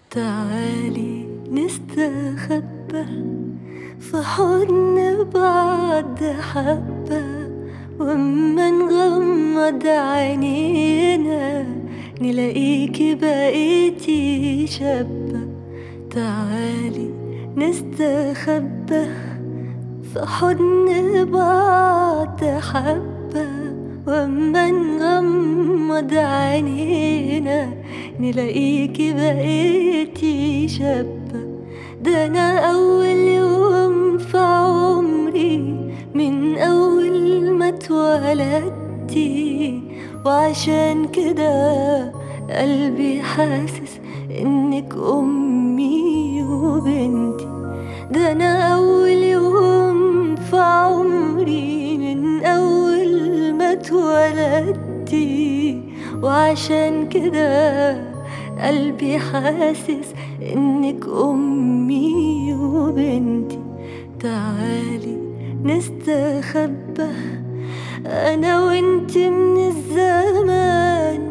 تعالي نستخبى في حضن بعض حبة، وأما نغمض عينينا نلاقيكي بقيتي شابة. تعالي نستخبى في حضن بعض حبة، وأما نغمض عينينا نلاقيكي بقيتي شابة. ده أنا أول يوم في عمري من أول ما اتولدتي، وعشان كده قلبي حاسس إنك أمي وبنتي. ده أنا أول يوم في عمري من أول ما اتولدتي، وعشان كده قلبي حاسس إنك أمي وبنتي. تعالي نستخبى أنا وإنت من الزمان،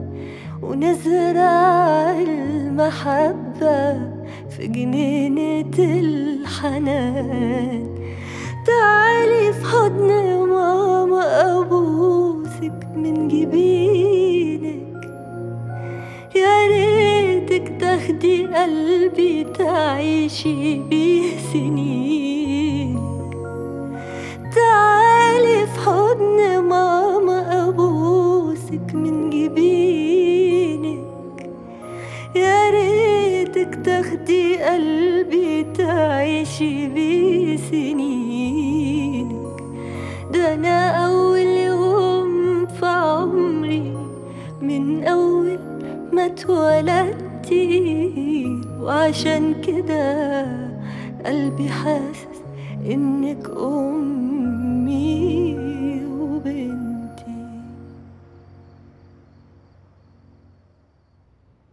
ونزرع المحبة في جنينة الحنان. تعالي في حضن ماما أبوسك من جبينك، يا ريتك تاخدي قلبي تعيشي بيه سنين. تعالي في حضن ماما أبوسك من جبينك، يا ريتك تاخدي قلبي تعيشي بيه سنينك. ده أنا أول يوم في عمري من أول ما اتولدتي، وعشان كده قلبي حاسس إنك